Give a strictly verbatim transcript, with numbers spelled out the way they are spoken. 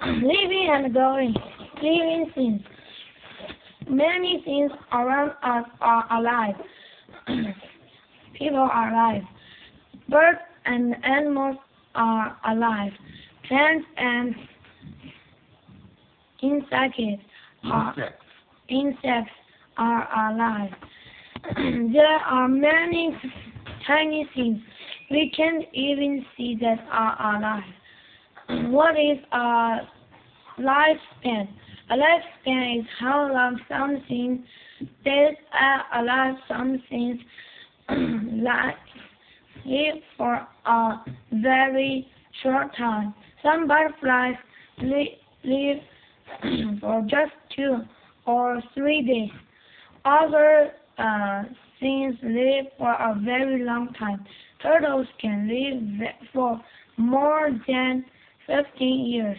Living and growing. Living things. Many things around us are alive. People are alive. Birds and animals are alive. Plants and insects are, Insects. insects are alive. There are many tiny things we can't even see that are alive. What is a lifespan? A lifespan is how long something stays alive, something lives live for a very short time. Some butterflies li- live for just two or three days. Other uh, things live for a very long time. Turtles can live for more than fifteen years.